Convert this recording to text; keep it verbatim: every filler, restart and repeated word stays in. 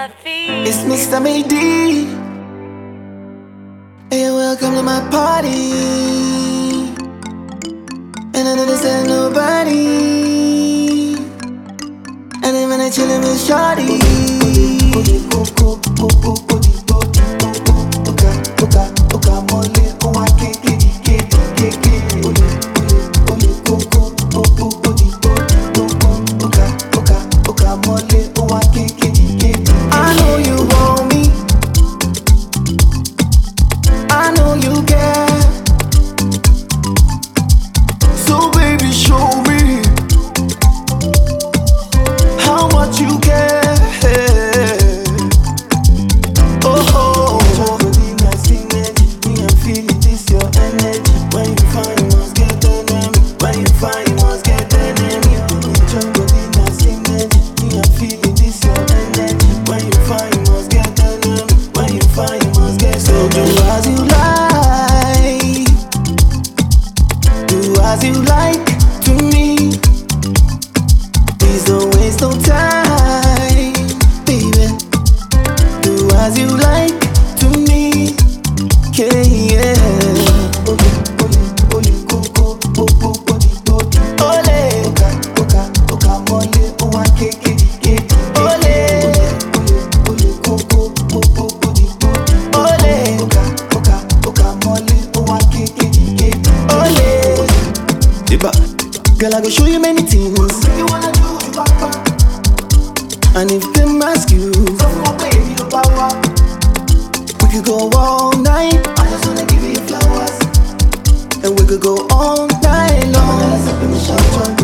Fluffy. It's Mister Mady. Hey, welcome to my party. And I know this ain't nobody. And I'm gonna chillin' with shawty. I know you want me, I know you care. So baby, show me how much you care. Oh, oh, oh. Me, I'm feeling this your energy. When you find, you must get enemy. When you find, you must get enemy. Me, I'm feeling this your energy. When you find, you must get enemy. When you find, you must get enemy. So do as you like, do as you like to me. Please don't waste no time, baby. Do as you like to me, yeah, yeah. Ole, ole, ole, koko, popo, body, body. Ole, oka, oka, oka, mole, owa, keke, keke. Ole, ole, ole, koko, popo, body, body. Ole, oka, oka, oka, mole, owa, keke, keke. Ole, Diba, girl, I go show you many things. What you wanna do, you papa? And if them ask you, so for baby, you power. We could go all night. I just wanna give you flowers. And we could go all night long.